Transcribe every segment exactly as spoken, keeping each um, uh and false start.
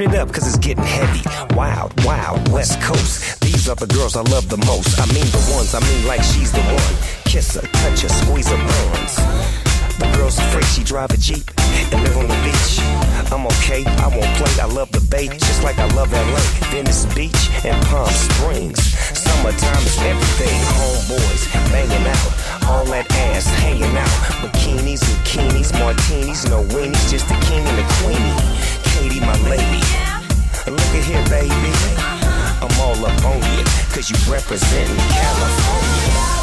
Turn it up, cause it's getting heavy. Wild, wild, West Coast. These are the girls I love the most. I mean the ones, I mean like she's the one. Kiss her, touch her, squeeze her buns. The girl's afraid she drive a Jeep and live on the beach. I'm okay, I won't play, I love the bay, just like I love L A, Venice Beach and Palm Springs. Summertime is everything, homeboys banging out, all that ass hanging out. Bikinis, bikinis, martinis, no weenies, just the king and the queenie. Katie, my lady, look at here, baby, I'm all up on you, cause you representing California.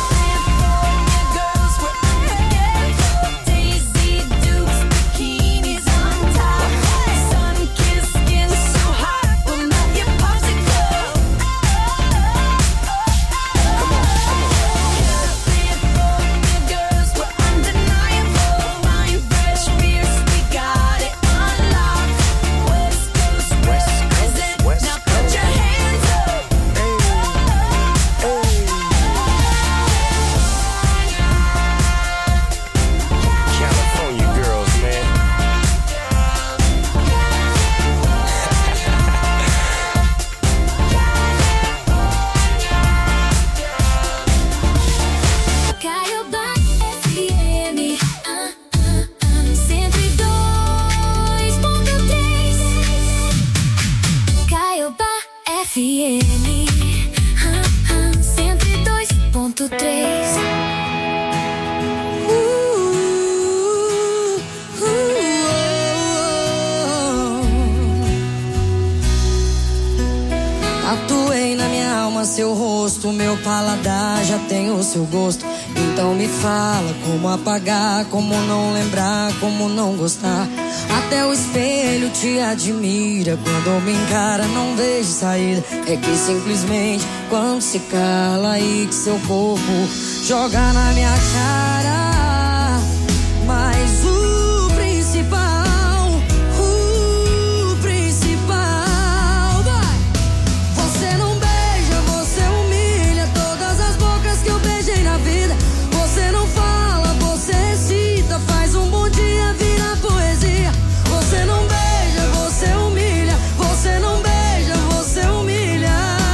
Seu gosto, então me fala como apagar, como não lembrar, como não gostar. Até o espelho te admira, quando me encara não vejo saída. É que simplesmente quando se cala aí que seu corpo joga na minha cara. Mas o principal, o principal, vai. Você não beija, você humilha todas as bocas que eu beijei na vida. Você não fala, você cita, faz um bom dia virar poesia. Você não beija, você humilha. Você não beija, você humilha.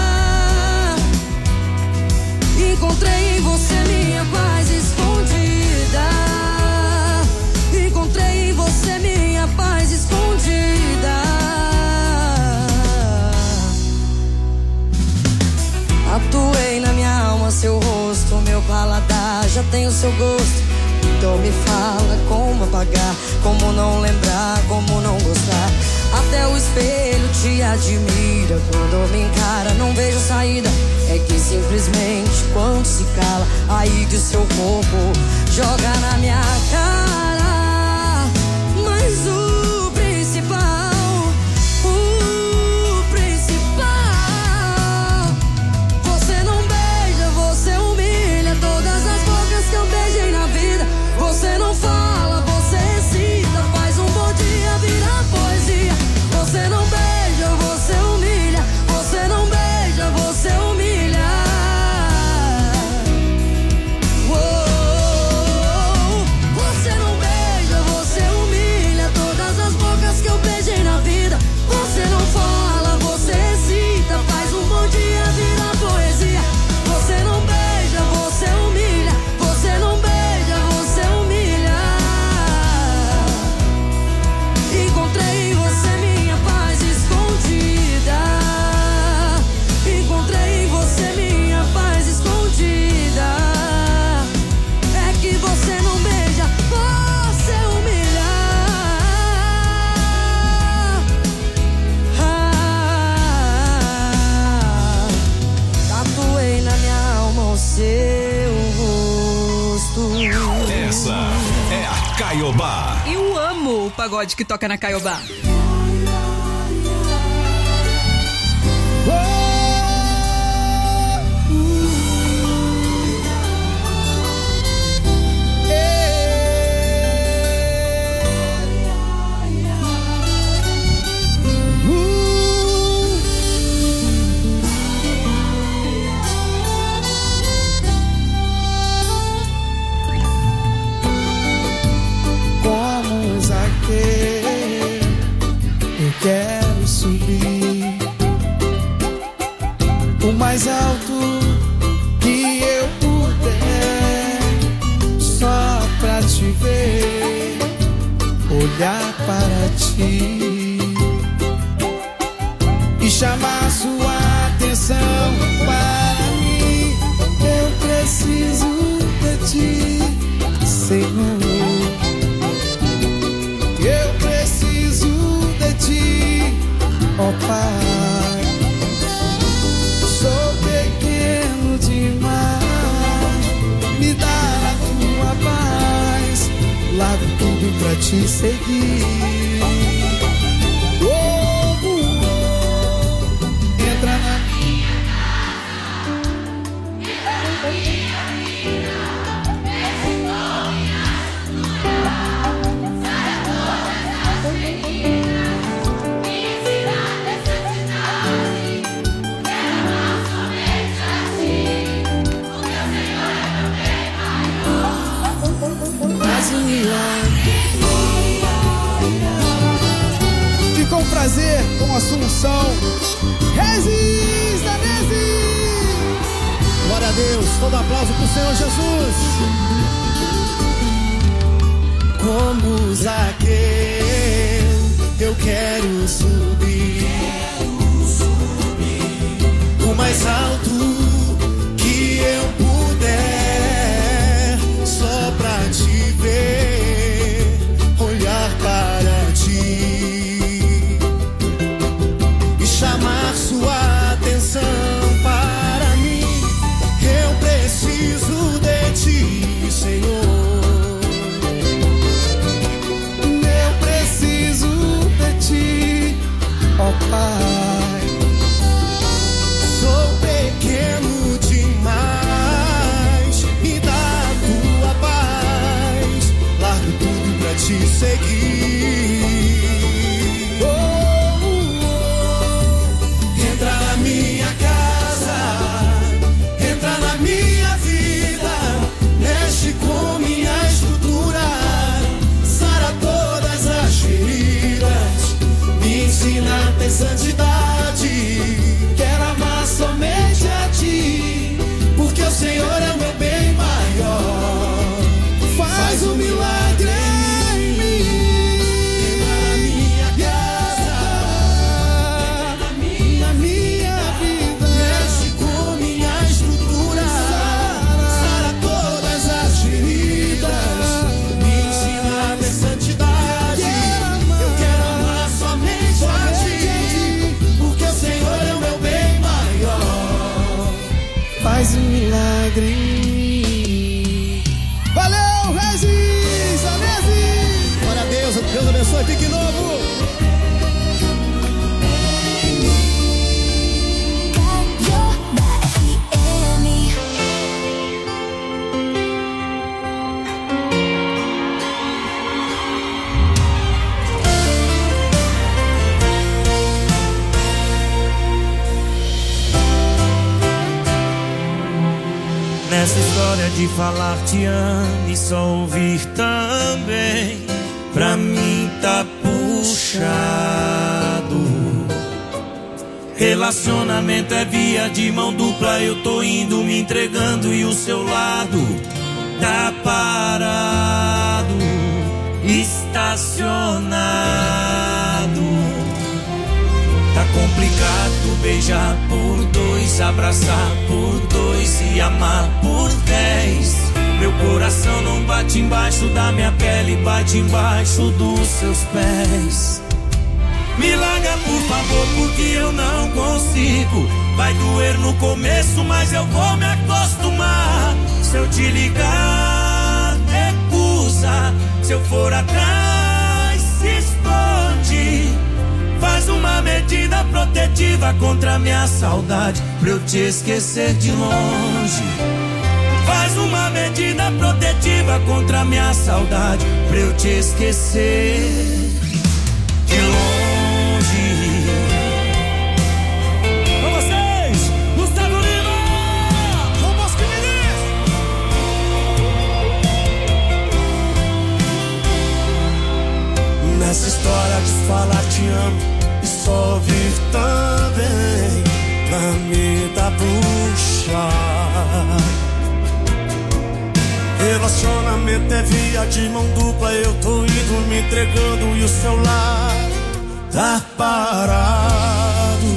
Encontrei em você minha paz escondida. Encontrei em você minha paz escondida. Atuei na minha alma seu rosto, meu paladar já tem o seu gosto. Então me fala como apagar, como não lembrar, como não gostar. Até o espelho te admira, quando me encara não vejo saída. É que simplesmente quando se cala, aí que o seu corpo joga na minha cara. Mas o principal, o principal, você não beija, você humilha todas as bocas que eu beijei na vida. Você não fala, você cita, faz um bom dia virar poesia. Você não beija, você humilha. Você não beija, você humilha. Uou, você não beija, você humilha todas as bocas que eu beijei na vida. Você não fala, você cita, faz um bom dia virar poesia. Você não beija, você humilha. Você não beija, você humilha. Encontrei em você minha paz escondida. Encontrei em você minha paz escondida. É que você não beija, você humilha. Ah, tatuei na minha alma o seu rosto. Essa é a Caiobá. Eu amo o pagode que toca na Caiobá. Como Zaqueu, o mais alto que eu puder, só pra te ver, olhar para ti e chamar sua atenção para mim. Eu preciso de ti, Senhor. Eu preciso de ti, ó Pai. Sou pequeno demais, me dá a tua paz, largo tudo pra te seguir. Oh, oh, oh. Entra na minha e com prazer, com Assunção, Rezes da Nezes. Glória a Deus, todo aplauso pro Senhor Jesus. Como Zaqueu, eu quero subir, o mais alto que eu puder, só pra te ver, olhar para ti e chamar sua atenção para mim. Eu preciso de ti, Senhor. Eu preciso de ti, ó Pai. Sou pequeno demais, me dá a tua paz, largo tudo pra te seguir. Oh, oh, oh. Entra na minha casa, entra na minha vida, mexe com minha estrutura, sara todas as feridas, me ensina a ter santidade. Quero amar somente a ti, porque o Senhor é o meu bem maior. Faz um milagre em mim. Entra na minha casa, entra na minha, na minha vida, mexe com minha estrutura, sara todas as feridas, me ensina a ter santidade. Eu quero amar somente a ti, porque o Senhor é o meu bem maior. Faz um milagre em mim. Valeu, Rezes, Anese. Glória a Deus, Deus abençoe, fique novo. Nessa história de falar te amo e só ouvir também, pra mim tá puxado. Relacionamento é via de mão dupla, eu tô indo me entregando e o seu lado tá parado, estacionado. Tá complicado beijar por dois, abraçar por dois e amar por dez. Meu coração não bate embaixo da minha pele, bate embaixo dos seus pés. Me larga por favor, porque eu não consigo. Vai doer no começo, mas eu vou me acostumar. Se eu te ligar, recusa. Se eu for atrás, se esconde. Faz uma medida protetiva contra a minha saudade, pra eu te esquecer de longe. Faz uma medida protetiva contra a minha saudade, pra eu te esquecer de longe. Com vocês, Gustavo Lima, com Bosco Menezes. Nessa história de falar te amo e só ouvir também, pra mim tá deixar. Relacionamento é via de mão dupla, eu tô indo me entregando e o celular tá parado,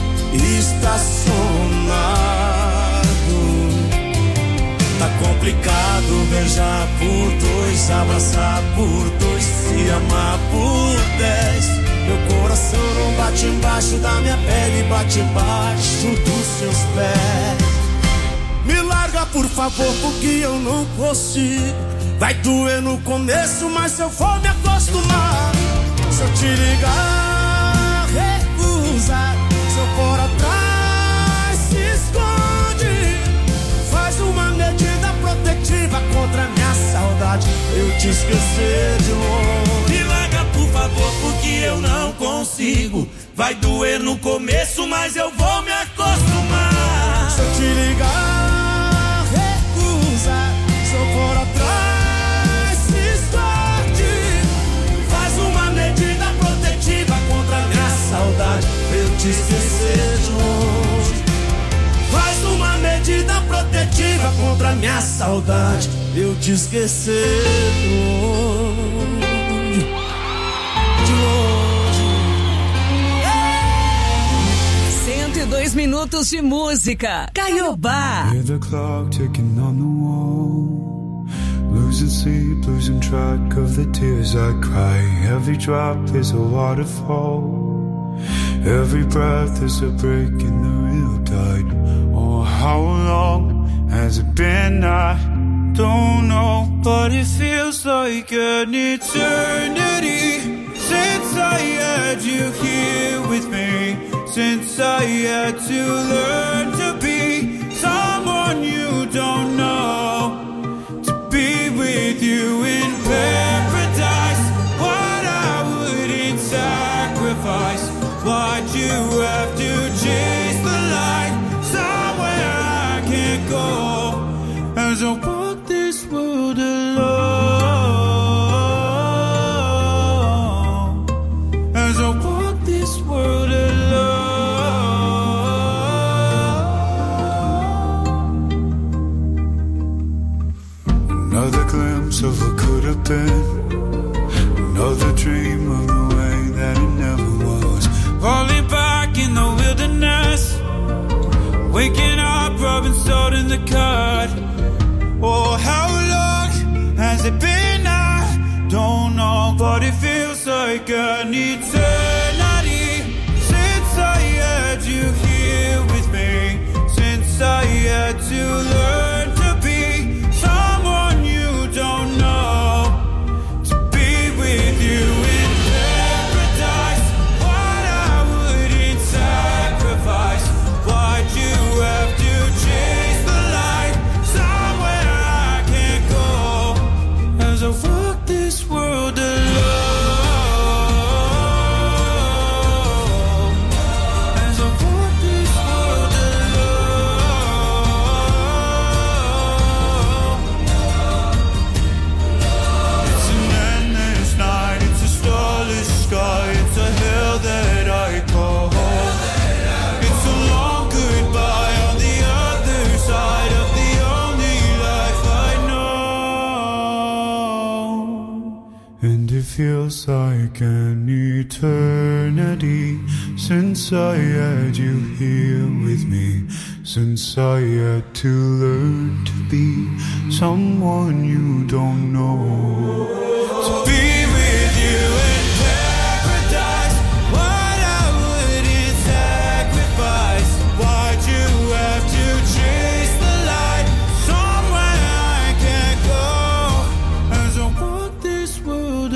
estacionado. Tá complicado beijar por dois, abraçar por dois, se amar por dez. Meu coração não bate embaixo da minha pele, bate embaixo dos seus pés. Me larga por favor, porque eu não consigo. Vai doer no começo, mas eu vou me acostumar. Se eu te ligar, recusa. Se eu for atrás, se esconde. Faz uma medida protetiva contra minha saudade, eu te esquecer de longe. Me larga por favor, porque eu não consigo. Vai doer no começo, mas eu vou me acostumar. Se eu te ligar, recusa. Se eu for atrás, se esconde. Faz uma medida protetiva contra minha saudade, eu te esquecer de longe. Faz uma medida protetiva contra minha saudade, eu te esquecer de longe. De longe. cento e dois minutos de música. Caiobá. Hear the clock ticking on the wall. Losing sleep, losing track of the tears I cry. Every drop is a waterfall. Every breath is a break in the real tide. Oh, how long has it been? I don't know, but it feels like an eternity since I had you here with me. Since I had to learn to be someone you don't know, to be with you in paradise. What I wouldn't sacrifice. Why'd you have to chase the light somewhere I can't go? As I walk this world alone, as I walk this world alone. Another glimpse of what could have been, another dream of the way that it never was. Falling back in the wilderness, waking up, rubbing salt in the cut. Oh, how long has it been? I don't know, but it feels like an eternity since I had you here with me. Since I had to learn to be someone you don't know, to be with you in paradise. What I wouldn't sacrifice. Why'd you have to chase the light somewhere I can't go? As I walk this world alone, as I walk this world alone. It's an endless night, it's a starless sky, it's a hell that I call home. It's a long goodbye on the other side of the only life I know. And it feels like an eternity since I had you here with me. Since I had to learn to be someone you don't know, to be with you in paradise. What I wouldn't sacrifice. Why'd you have to chase the light somewhere I can't go? As I walk this world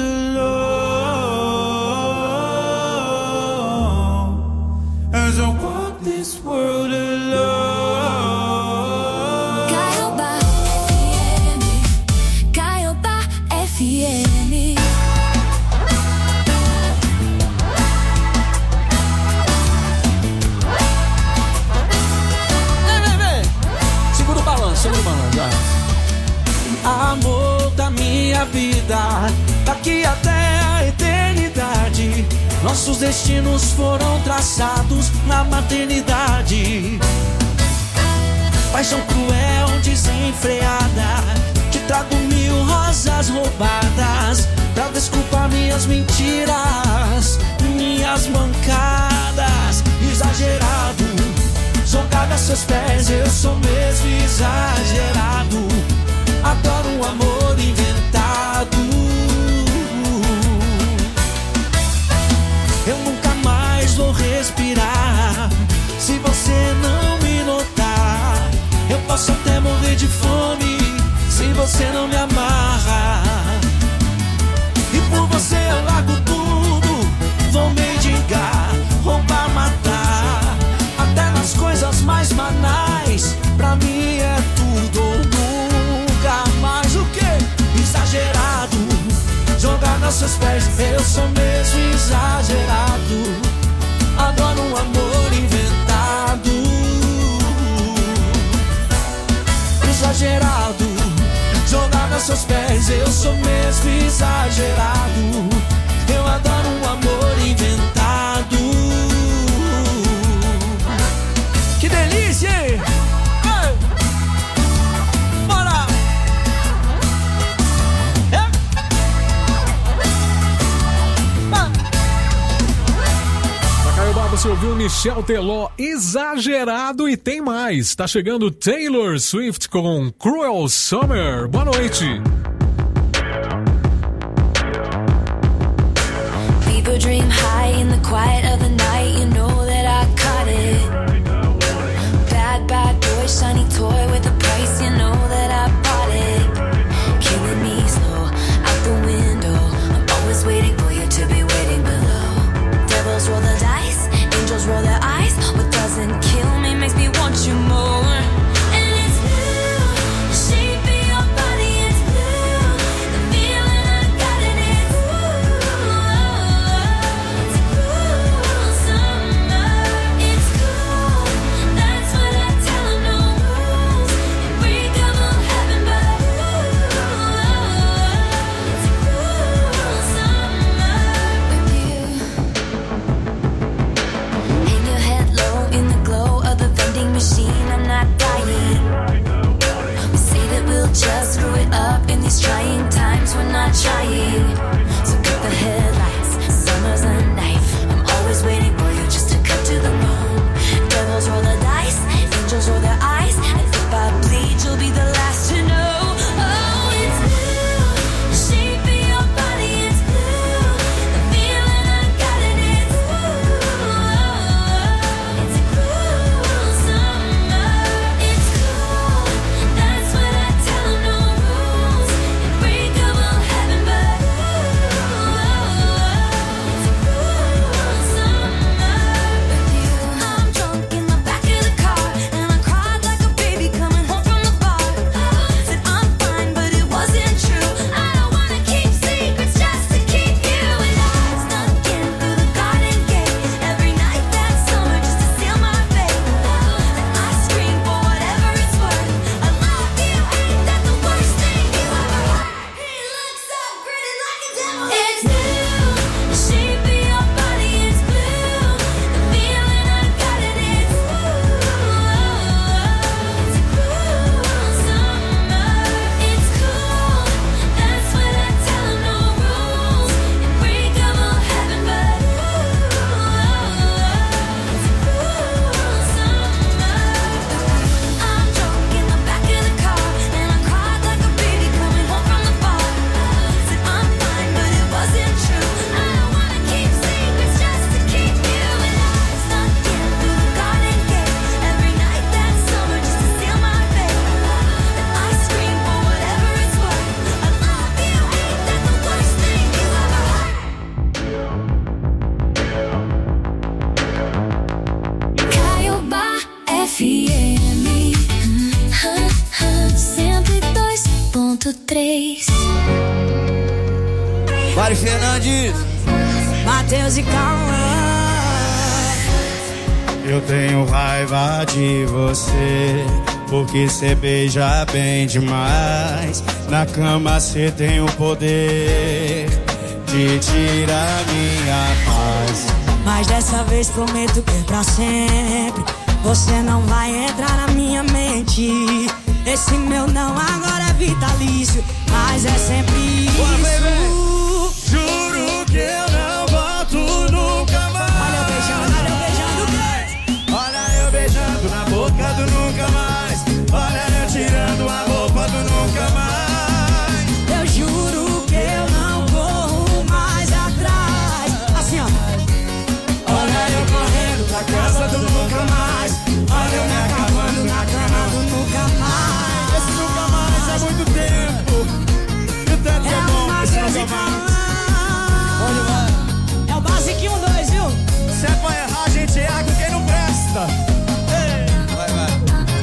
alone, as I walk this world alone. Caiobá F M, Caiobá F M. Vem, vem, vem. Segura o balanço, segura o balanço. Amor da minha vida, daqui até a eternidade. Nossos destinos foram traçados na maternidade. paixão cruel, desenfreada. Te trago mil rosas roubadas pra desculpar minhas mentiras, minhas mancadas. Exagerado, jogado a seus pés, eu sou mesmo exagerado. Adoro um amor inventado. Eu nunca mais vou respirar se você não me notar. Eu posso até morrer de fome se você não me amarra. E por você eu largo tudo, vou mendigar, roubar, matar. Até nas coisas mais banais, pra mim é tudo ou nunca mais. O quê? Exagerado, jogado aos seus pés, eu sou mesmo exagerado. Adoro um amor inventado. Exagerado, jogado aos seus pés, eu sou mesmo exagerado. Eu adoro um amor inventado. Que delícia, hein? Ei! Bora! É! Na Caiobá você ouviu Michel Teló, Exagerado, e tem mais. Tá chegando Taylor Swift com Cruel Summer. Boa noite. People dream high in the quiet of the night. You know that I caught it. Bad, bad boy, shiny toy with a price. You know that I bought it. Killing me slow, out the window. I'm always waiting for you to be waiting below. Devils roll the dice, angels roll their eyes. What doesn't kill me makes me want you more. And it's blue, the shape of your body is blue. The feeling I got in it, ooh. It's a cruel summer. It's cool, that's what I tell 'em, no rules. Unbreakable heaven, but ooh. It's a cruel summer with you. Hang your head low in the glow of the vending machine. I'm not dying. We say that we'll just screw it up in these trying times. We're not trying. So cut the headlights. Summer's a knife. I'm always waiting for you just to cut to the bone. Devils roll the dice. Angels roll their eyes. And if I bleed, you'll be the last to know. Oh, it's blue. The shape of your body is blue. The feeling I got in it, ooh. It's a cruel summer. It's cool, that's what I tell 'em, no rules. Unbreakable heaven, but ooh. It's a cruel summer with you. I'm drunk in the back of the car, and I cried like a baby coming home from the bar. Said I'm fine, but it wasn't true. I don't wanna keep secrets just to keep you. And I snuck in through the garden gate every night that summer just to seal my fate. Then I scream for whatever it's worth. I love you, ain't that the worst thing you ever heard? He looks so gritty like a devil. It's blue, the shape of your body is blue. The feeling I got in it, ooh. It's a cruel summer. It's cool, that's what I tell 'em, no rules. Unbreakable heaven, but ooh. It's a cruel summer. I'm drunk in the back of the car, and I cried like a baby coming home from the bar. Said I'm fine, but it wasn't true. I don't wanna keep secrets just to keep you. And I snuck in through the garden gate every night that summer just to seal my fate. Then I scream for whatever it's worth. I love you, ain't that the worst thing you ever heard? Caiobá F M cento e dois ponto três. Mari Fernandes. Matheus e Cauã. Eu tenho raiva de você, porque cê beija bem demais. Na cama cê tem o poder de tirar minha paz. Mas dessa vez prometo que é pra sempre. Você não vai entrar na minha mente. mentir. Esse meu não agora é vitalício, mas é sempre isso. Juro que eu não volto nunca mais. Olha eu beijando, olha eu beijando. Olha eu beijando na boca do nunca mais. Olha eu tirando a roupa do nunca mais. Eu juro que eu não corro mais atrás. Assim ó. Olha eu correndo pra casa do nunca mais. Olha eu me acabando na cama do nunca mais. Esse nunca mais há muito tempo. E o tanto é bom esse nunca mais. É o basiquinho dois, viu? Se é pra errar, a gente erra com quem não presta. Ei. Vai, vai.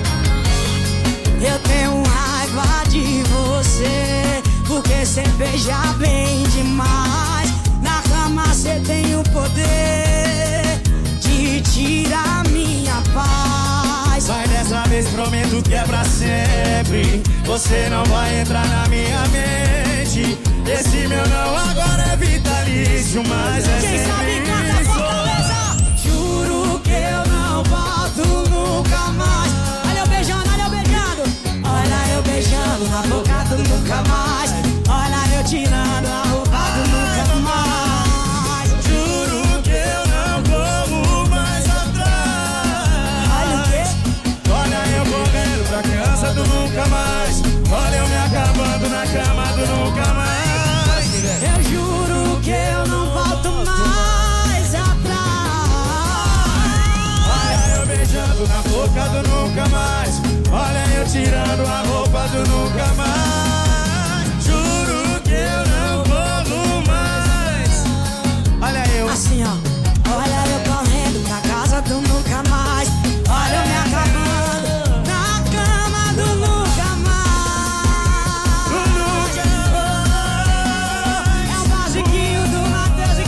Eu tenho raiva de você, porque cê beija bem demais. Na cama cê tem o poder de tirar minha paz. Mas dessa vez prometo que é pra sempre. Você não vai entrar na minha mente. Esse meu não agora é vitalício, mas é Quem sempre sabe canta Fortaleza. Juro que eu não volto nunca mais. Olha eu beijando, olha eu beijando. Olha eu beijando na boca do nunca mais. Olha eu tirando a roupa do nunca mais. Juro que eu não corro mais atrás. Olha o quê? Olha eu correndo pra casa do nunca mais. Olha eu me acabando na cama do nunca mais. Eu juro que eu não volto mais atrás. Olha eu beijando na boca do nunca mais. Olha eu tirando a roupa do nunca mais. Juro que eu não corro mais. Olha eu assim ó. Olha eu correndo pra casa do nunca mais. Olha eu me acabando na cama do nunca mais. do nunca É o basiquinho do Matheus e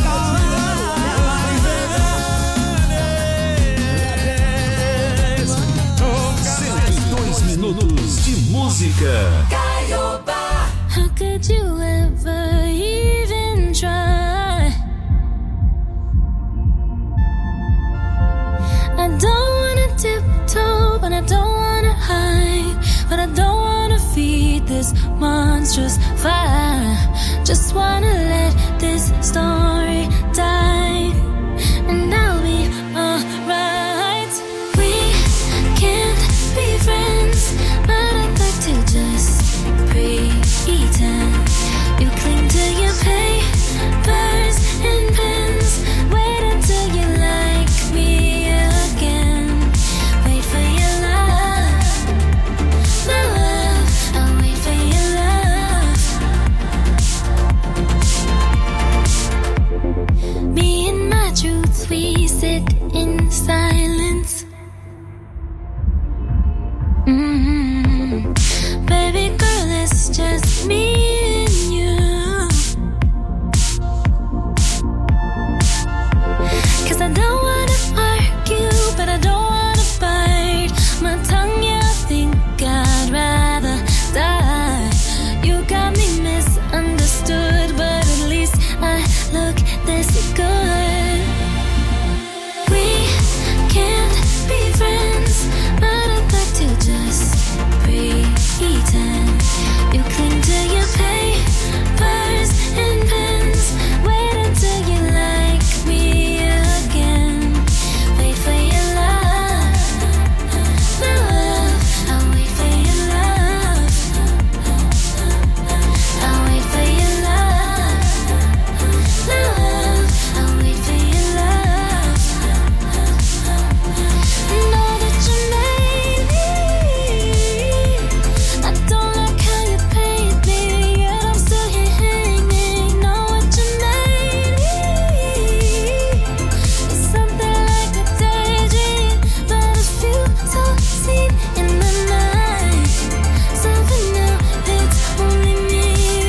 cento e dois minutos de música. How could you ever even try? I don't wanna tiptoe, but I don't wanna hide. But I don't wanna feed this monstrous fire. Just wanna let this story die, and I'll be alright. We can't be friends, but I'd like to just pretend. You cling to your papers and pens. Wait until you like me again. Wait for your love, my love. I'll wait for your love. Me and my truth, we sit in silence. Mm-hmm. Baby girl, it's just me and you. 'Cause I don't wanna argue, but I don't wanna bite my tongue. Yeah, I think I'd rather die. You got me misunderstood, but at least I look this good. We can't be friends, but I'd like to just pretend. You cling to your papers and pens. Wait until you like me again. Wait for your love, my love. I'll wait for your love. I'll wait for your love, my love. I'll wait for your love. Know that you made me. I don't like how you paint me, yet I'm still here hanging. Know what you made me. It's something like a daydream, but a few so seen in the night. Something new, it's only me,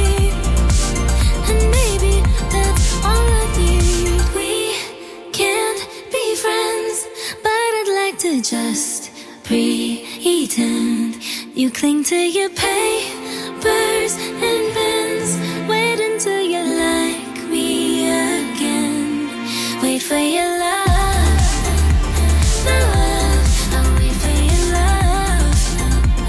and maybe that's all I need. We can't be friends, but I'd like to just pretend. You cling to your papers and pens. Wait until you like me again. Wait for your love, my love. I'll wait for your love.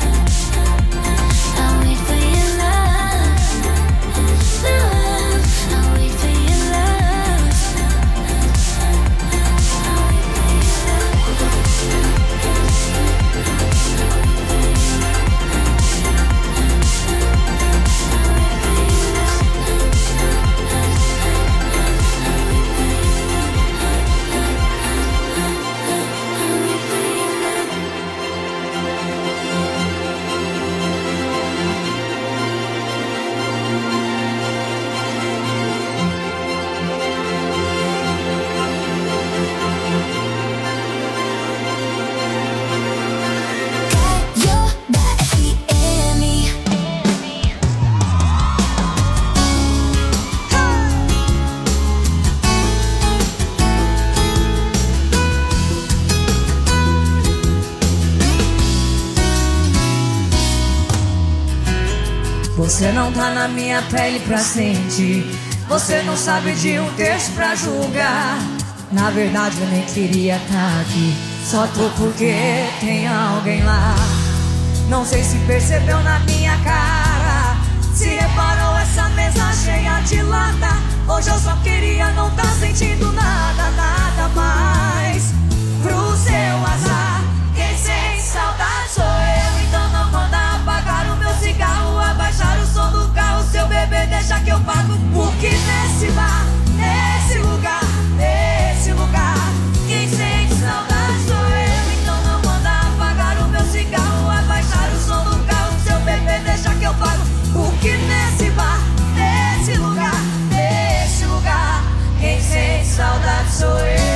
Você não tá na minha pele pra sentir. Você não sabe de um terço pra julgar. Na verdade eu nem queria tá aqui. Só tô porque tem alguém lá. Não sei se percebeu na minha cara, se reparou essa mesa cheia de lata. Hoje eu só queria não tá sentindo nada, nada mais. Pro seu azar, quem sente saudade sou eu. Então não manda apagar o meu cigarro, abaixar o som do carro. Seu bebê deixa que eu pago. Porque nesse bar, nesse lugar, nesse lugar, quem sente saudade sou eu. Então não manda apagar o meu cigarro, abaixar o som do carro. Seu bebê deixa que eu pago. Porque nesse bar, nesse lugar, nesse lugar, quem sente saudade sou eu.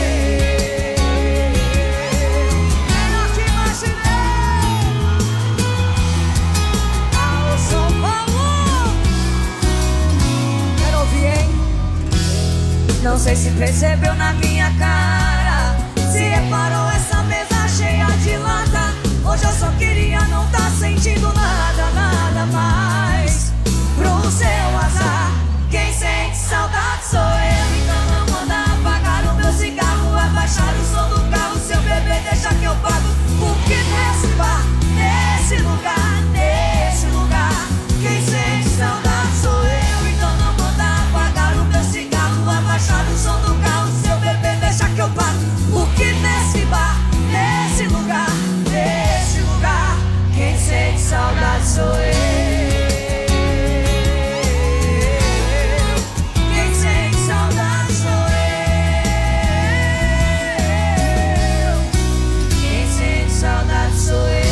Não sei se percebeu na minha cara, se reparou essa mesa cheia de lata. Hoje eu só queria não tá sentindo nada, nada mais. Pro seu azar, quem sente saudade sou eu. Então não manda apagar o meu cigarro, abaixar o som do carro. Seu bebê deixa que eu pago. Porque nesse bar, nesse lugar, nesse lugar, quem sente saudade sou eu. Então não manda apagar o meu cigarro, abaixar o som do carro. Seu bebê deixa que eu pago. Porque nesse bar, nesse lugar, nesse lugar, quem sente saudade sou eu. Quem sente saudade sou eu. Quem sente saudade sou eu.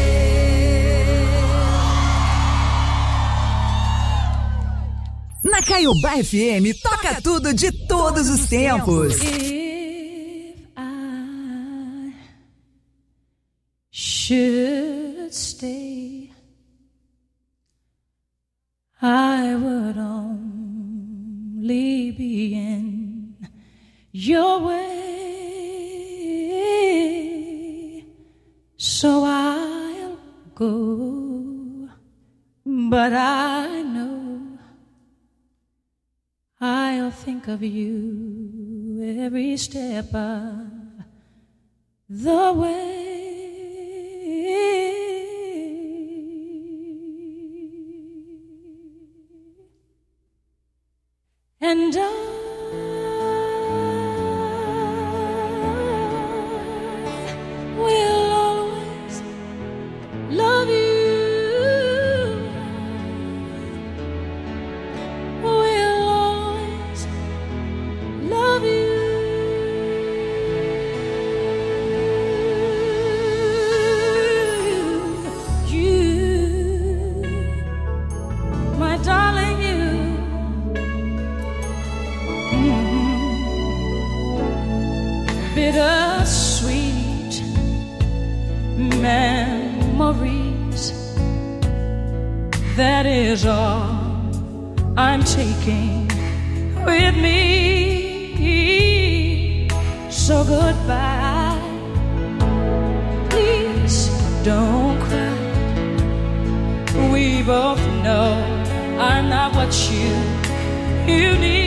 Na Caiobá F M, toca tudo de todos os tempos. If I should stay, I would only be in your way. So I'll go, but I know I'll think of you every step of the way. And I will always love you. Bittersweet memories, that is all I'm taking with me. So goodbye, please don't cry. We both know I'm not what you, you need.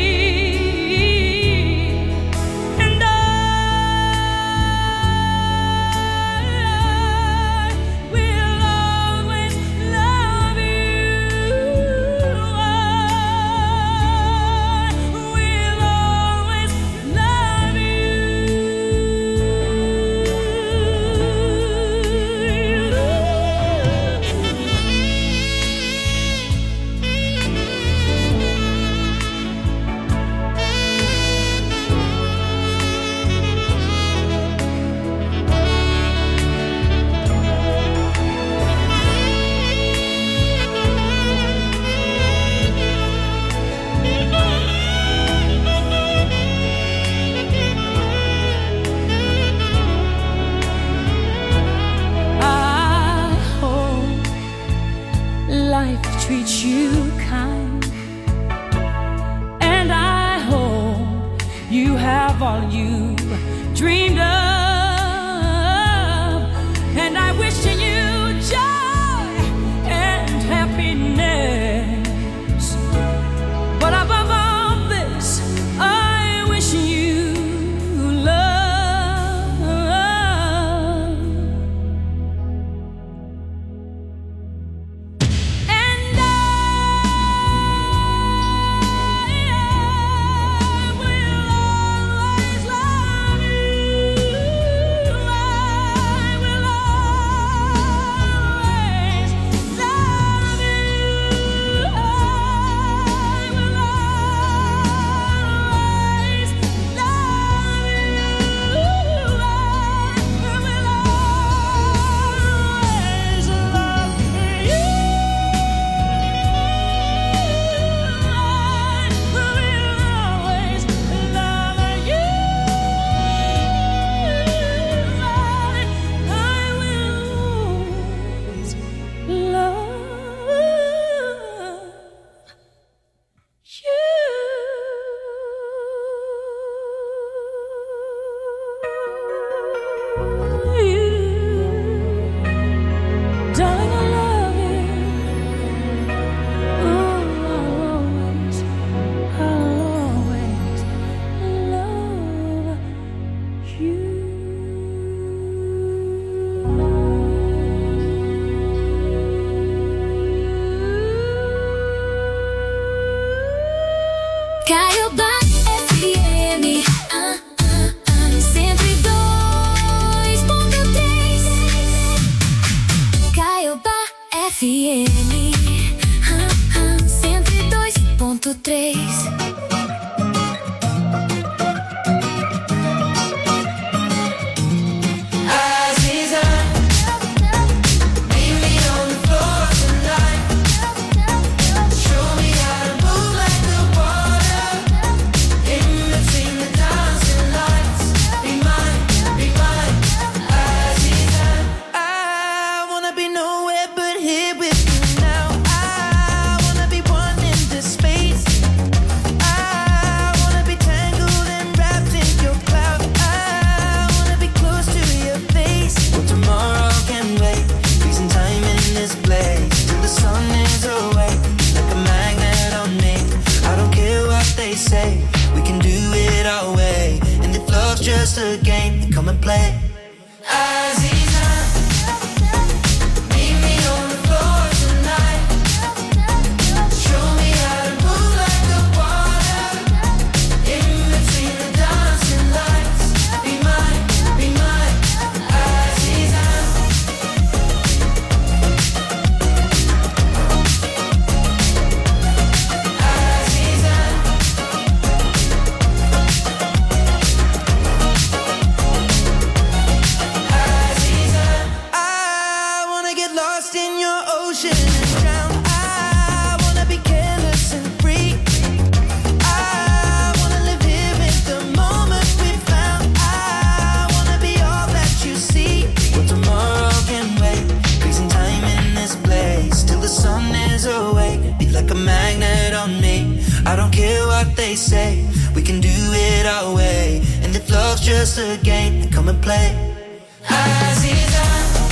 just a game, come and play. Aziza,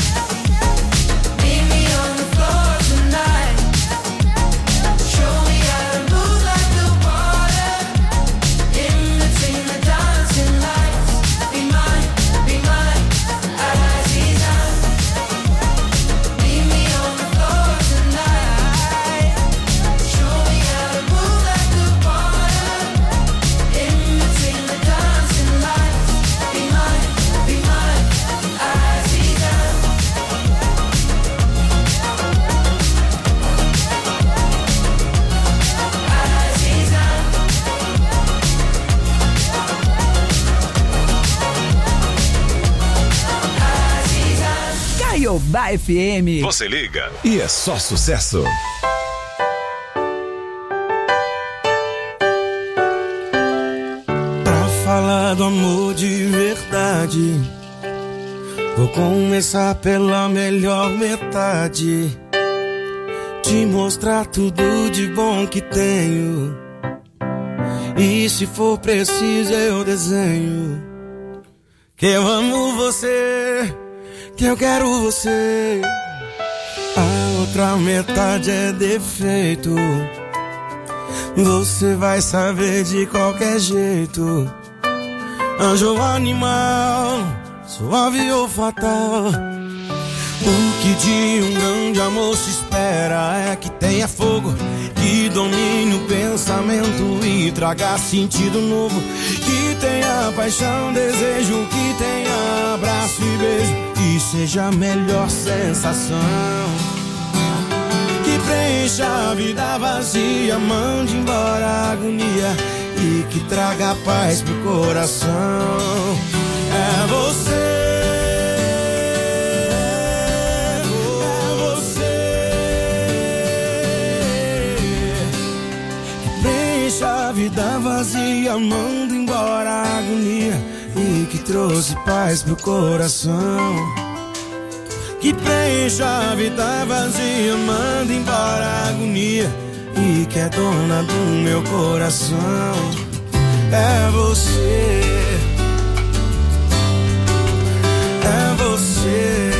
meet me on the floor tonight. Show me how to move like the water in between the dancing lights. Be mine, be mine, Aziza. Meet me on the floor tonight. Show me how to move like the water in between the dancing lights. Be mine, be mine, Aziza. Aziza. Caiobá F M. Você liga e é só sucesso. Pra falar do amor de verdade, vou começar pela melhor metade. Te mostrar tudo de bom que tenho, e se for preciso eu desenho. Que eu amo você, que eu quero você. A outra metade é defeito, você vai saber de qualquer jeito. Anjo ou animal, suave ou fatal, o que de um grande amor se espera é que tenha fogo, que domine o pensamento e traga sentido novo, que tenha paixão, desejo, que tenha abraço e beijo, e seja a melhor sensação, que preencha a vida vazia, mande embora a agonia e que traga paz pro coração. É você, a vida vazia, manda embora a agonia e que trouxe paz pro coração, que preencha a vida vazia, manda embora a agonia e que é dona do meu coração. É você, é você.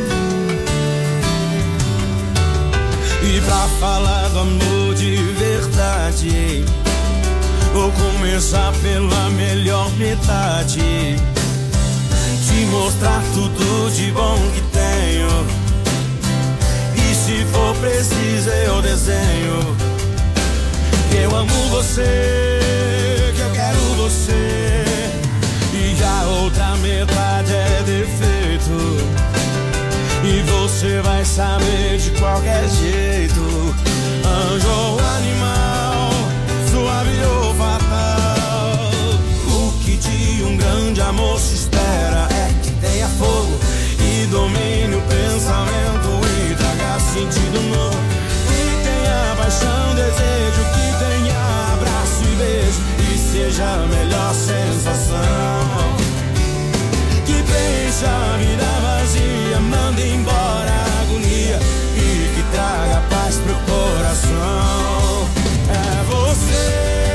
E pra falar do amor de verdade, vou começar pela melhor metade. Te mostrar tudo de bom que tenho, e se for preciso eu desenho. Que eu amo você, que eu quero você, e a outra metade é defeito, e você vai saber de qualquer jeito. Anjo ou animal, suave ou fatal, o que de um grande amor se espera é que tenha fogo, e domine o pensamento e traga sentido novo, que tenha paixão, desejo, que tenha abraço e beijo, e seja a melhor sensação, que preencha a vida vazia, manda embora a agonia e que traga paz pro coração. É você,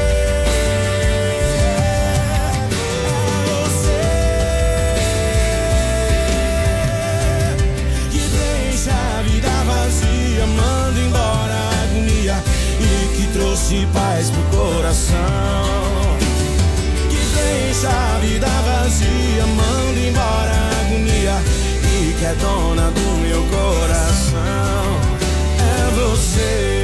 é você, que deixa a vida vazia, manda embora a agonia e que trouxe paz pro coração, que deixa a vida vazia, manda embora a agonia e que é dona do meu coração. É você,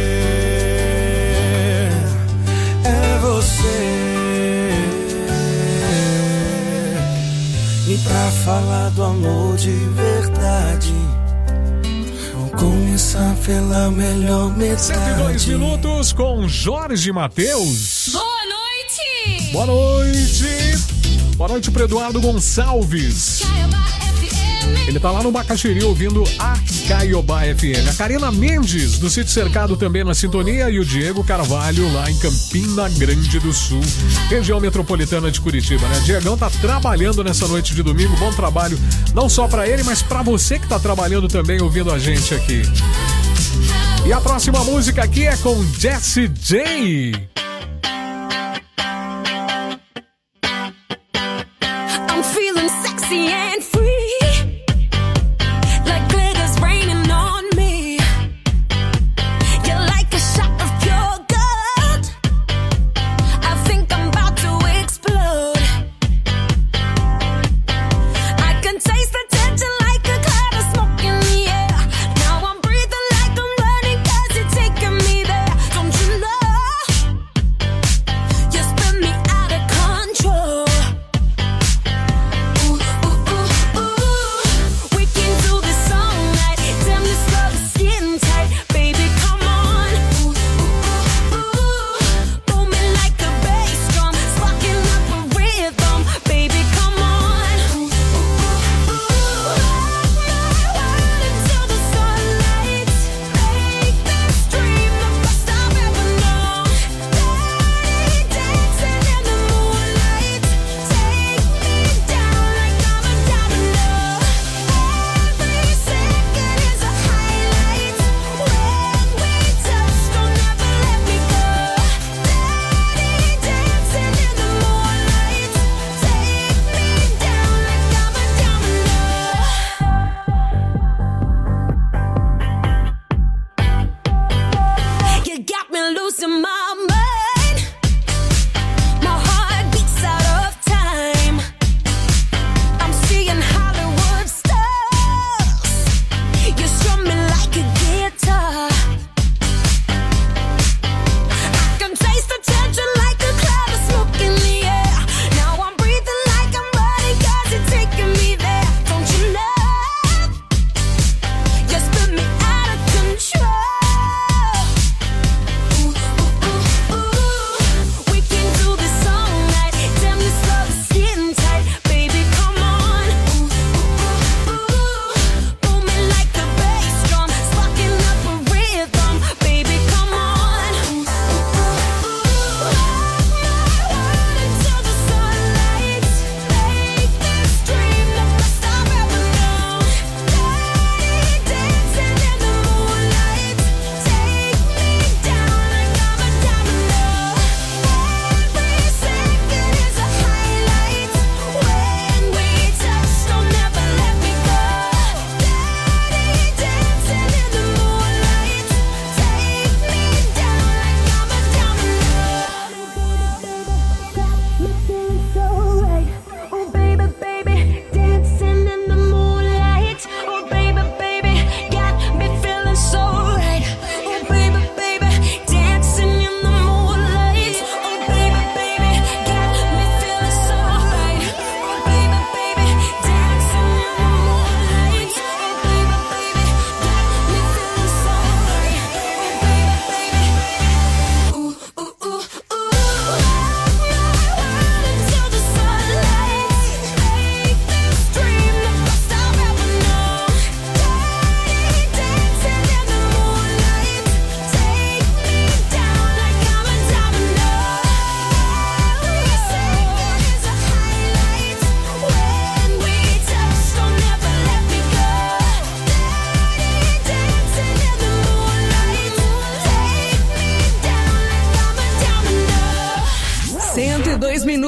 e pra falar do amor de verdade, vou começar pela melhor metade. cento e dois minutos com Jorge Mateus. Boa noite! Boa noite! Boa noite pro Eduardo Gonçalves. Ele tá lá no Bacaxiri ouvindo a Caiobá F M. A Karina Mendes, do Sítio Cercado, também na sintonia. E o Diego Carvalho, lá em Campina Grande do Sul, região metropolitana de Curitiba, né? Diegão tá trabalhando nessa noite de domingo. Bom trabalho, não só pra ele, mas pra você que tá trabalhando também, ouvindo a gente aqui. E a próxima música aqui é com Jessie J.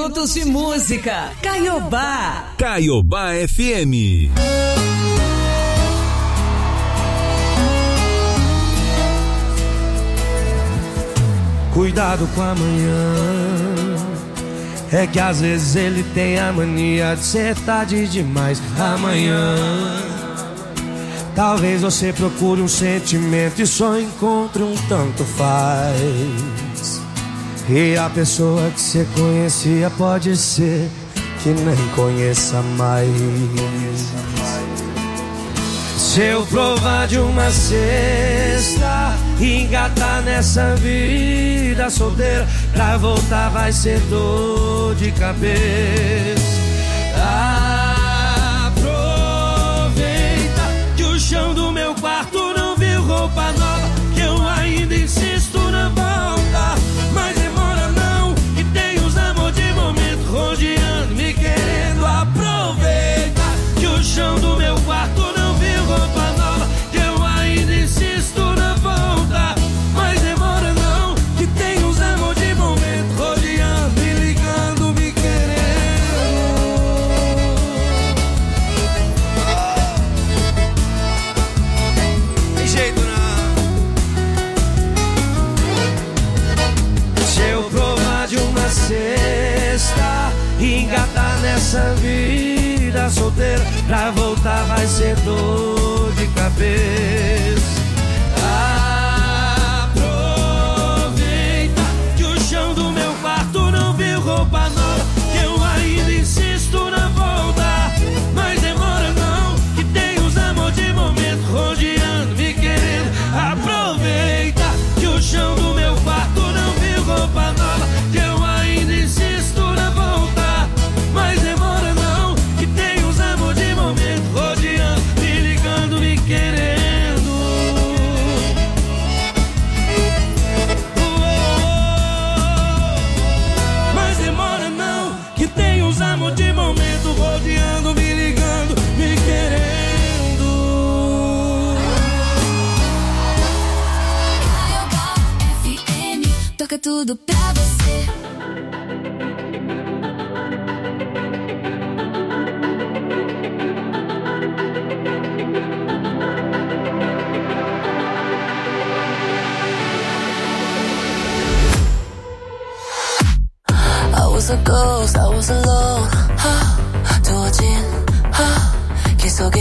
minutos de música. Caiobá. Caiobá F M. Cuidado com amanhã, é que às vezes ele tem a mania de ser tarde demais. Amanhã, talvez você procure um sentimento e só encontre um tanto faz. E a pessoa que você conhecia pode ser que nem conheça mais. Se eu provar de uma cesta e engatar nessa vida solteira, pra voltar vai ser dor de cabeça. Aproveita que o chão do meu quarto não viu roupa nova, que eu ainda insisto na volta. Mas demora não, que tem os amor de momento rodeando, me querendo. Aproveita que o chão do meu quarto não viu roupa nova, que eu ainda insisto na volta. Mas demora não, que tem os amor de momento rodeando, me ligando, me querendo. Tem jeito não. Se eu provar de uma cesta e engatar nessa vida solteira, pra voltar vai ser dor de cabeça. Aproveita que o chão do meu quarto não viu roupa nova, que eu ainda insisto na volta. Mas demora não, que tem os amor de momento rodeando, me querendo. Aproveita que o chão do meu quarto não viu roupa nova, que eu ainda insisto na volta. Mas demora não, que tem os amor de momento rodeando, me ligando, me querendo. Mas demora não, que tem os amor de momento rodeando, me ligando, me querendo. F M, toca tudo pra você. I was a ghost, I was alone. 하, 두어진 하, 길 속에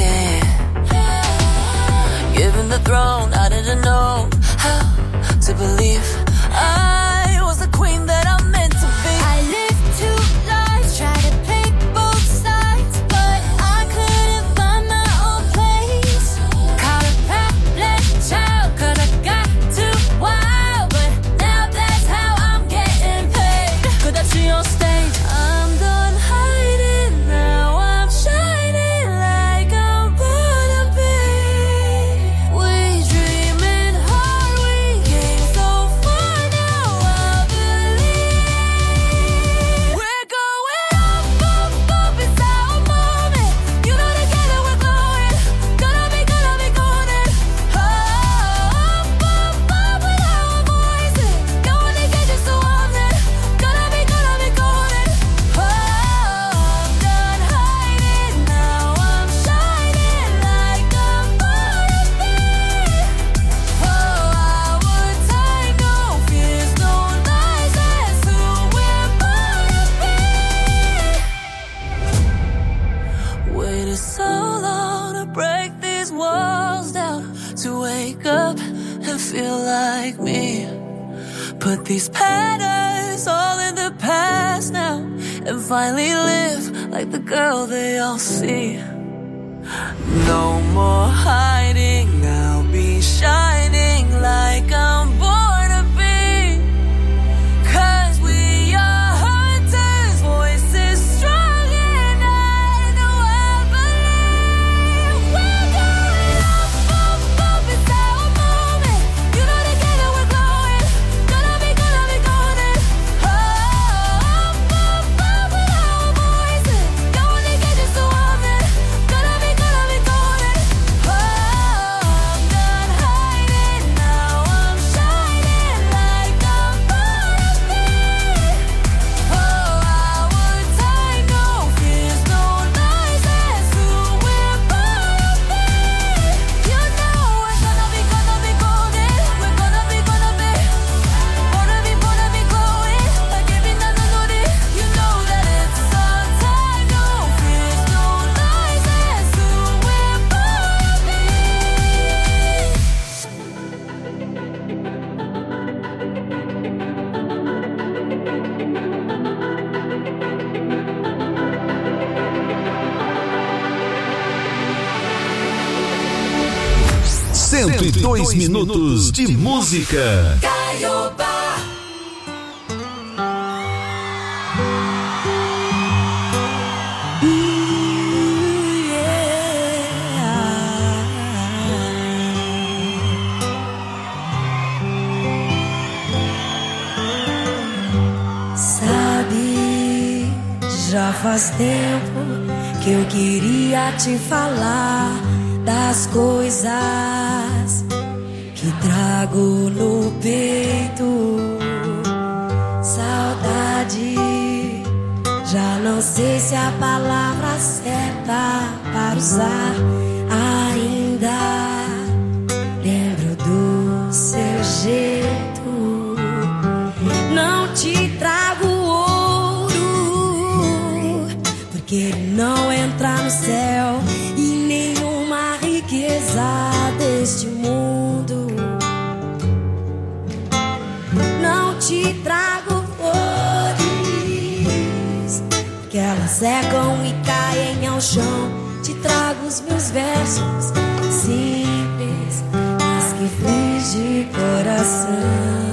Given the throne, I didn't know how to believe I was the queen that I'm meant to be. I lived two lives, tried to pick both sides, but I couldn't find my own place. Caught a prattling child, cause I got too wild, but now that's how I'm getting paid. 끝없이 on stage, I'm done hiding, now I'm shining like I'm born to be. We dreaming hard, we came so far, now I believe. We're going up, up, up, it's our moment. You know together we're glowing, gonna be, gonna be golden. Oh, up, up, up with our voices, going to get you so on it, gonna be, gonna be golden. Oh, I'm done hiding, now I'm shining like I'm born to be. Oh, our time, no fears, no lies, that's who we're born to be. waited so long to break these walls down, to wake up and feel like me. Put these patterns all in the past now, and finally live like the girl they all see. No more hiding, I'll be shining like I'm born to be. Cause we are hunters, voices strong, and I know I believe. We're going up, up, up, it's our moment. You know together we're glowing, gonna be, gonna be golden. Oh, up, up, up with our voices, going to get you so on it, gonna be, gonna be golden. cento e dois minutos de música. Caiobá. Sabe, já faz tempo que eu queria te falar das coisas que trago no peito. Saudade, já não sei se a palavra certa para usar. Ainda lembro do seu jeito. Não te trago ouro, porque ele não entra no céu, e nenhuma riqueza deste mundo. Não te trago flores, que elas secam e caem ao chão. Te trago os meus versos simples, mas que fiz de coração.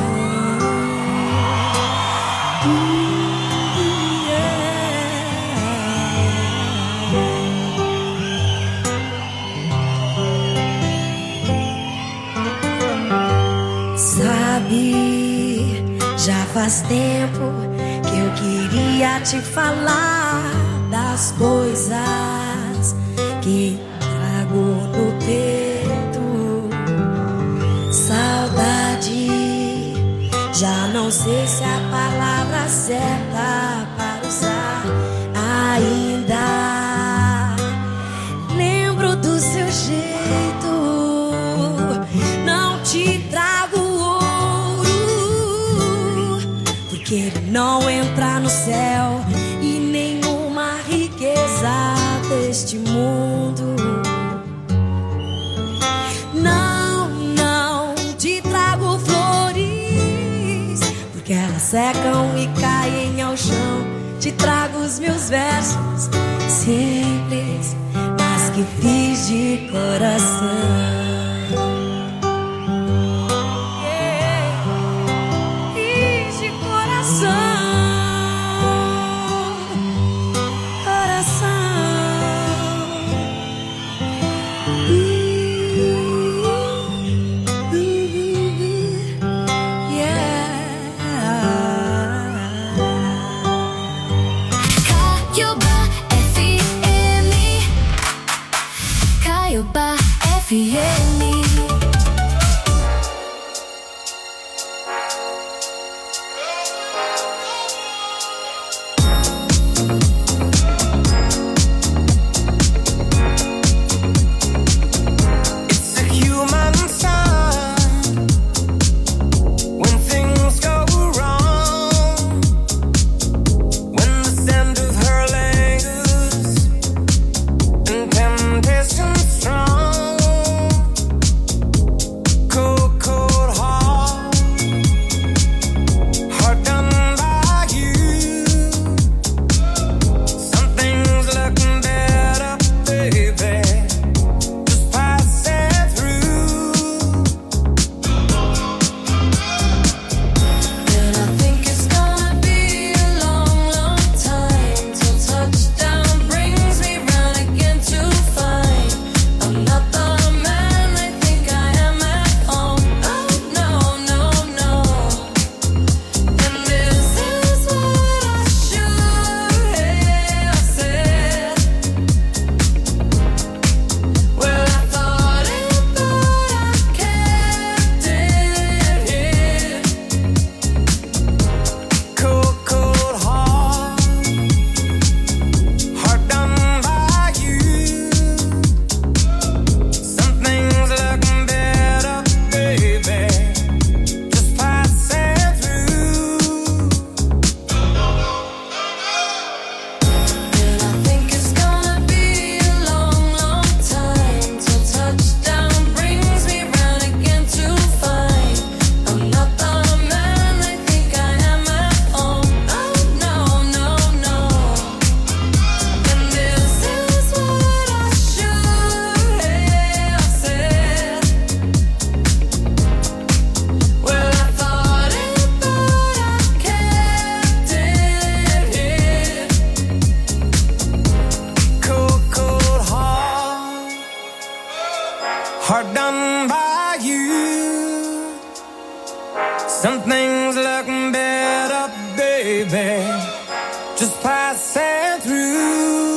Sabe, já faz tempo que eu queria te falar das coisas que trago no peito. Saudade, já não sei se a palavra certa para usar. Ainda lembro do seu jeito. Não te trago ouro, porque ele não entra no céu, e nenhuma riqueza deste mundo. Não, não te trago flores, porque elas secam e caem ao chão. Te trago os meus versos simples, mas que fiz de coração. Caiobá F M. Strong hard done by you. Some things look better, baby, just passing through.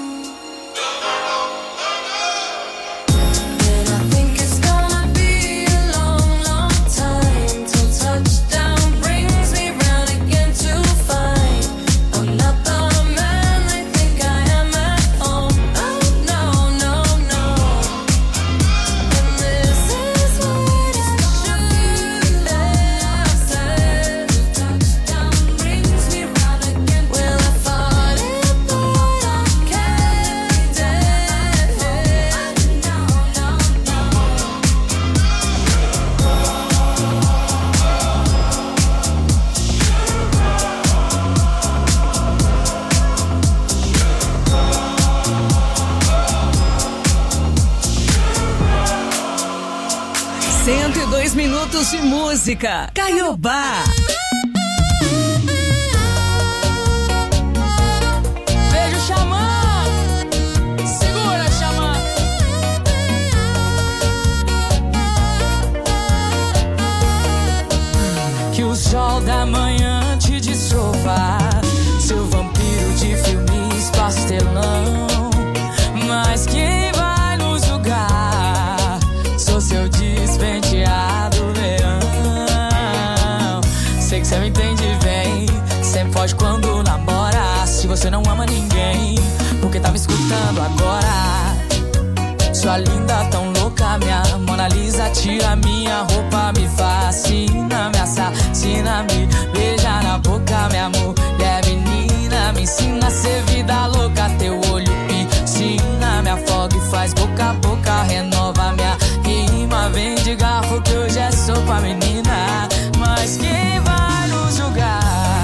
cento e dois minutos de música. Caiobá. Beijo, Xamã. Segura, Xamã. Que o sol da manhã te dissolva, seu vampiro de filmes pastelão. Mas quem vai nos julgar? Sou seu despenteado leão. Sei que cê me entende bem, sempre foge quando namora. Se você não ama ninguém, porque tá me escutando agora? Sua linda tão louca, minha Mona Lisa, tira minha roupa, me fascina, me assassina, me beija na boca, minha mulher menina, me ensina a ser vida louca, teu olho piscina, me afoga e faz boca a boca, renova minha rima, vem de garfo que hoje é sopa, menina, mas quem vai nos julgar?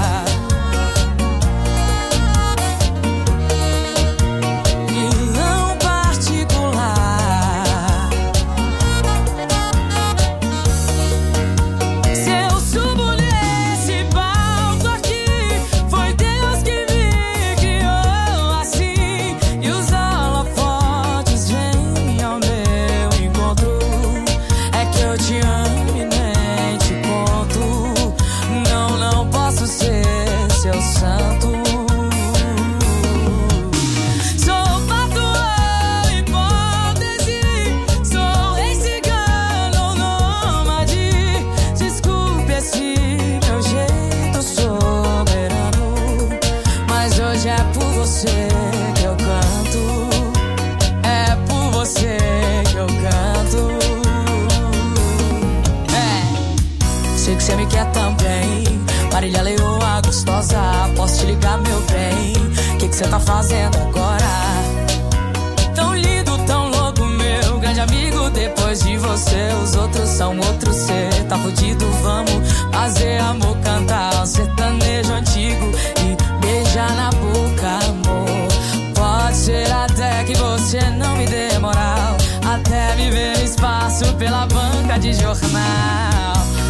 Você me quer também, Marília Leoa gostosa, posso te ligar, meu bem? Que que você tá fazendo agora? Tão lindo, tão louco, meu grande amigo. Depois de você, os outros são outros. Cê tá fudido, vamos fazer amor, cantar um sertanejo antigo e beijar na boca, amor. Pode ser até que você não me dê moral, até me ver no espaço pela banca de jornal.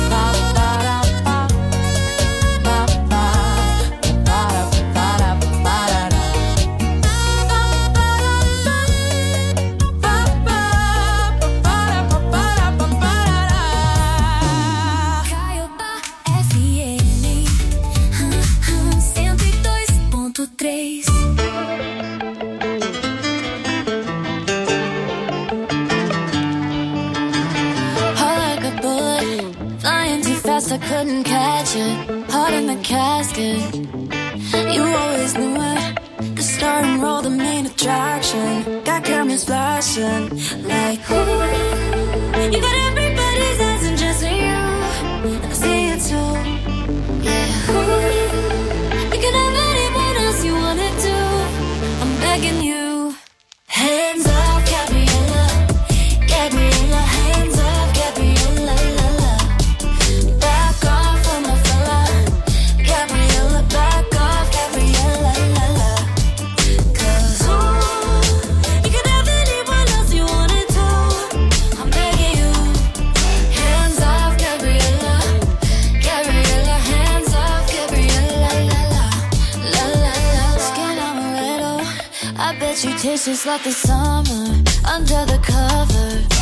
I couldn't catch it, heart in the casket. You always knew it, the star and roll, the main attraction. Got cameras flashing, like ooh. You got everybody's eyes and just you, and I see it too. Yeah, ooh. You can have anyone else you wanted to. I'm begging you, hands off, Gabriella, Gabriella, hands off, Gabriella, la la. She tastes just like the summer under the covers.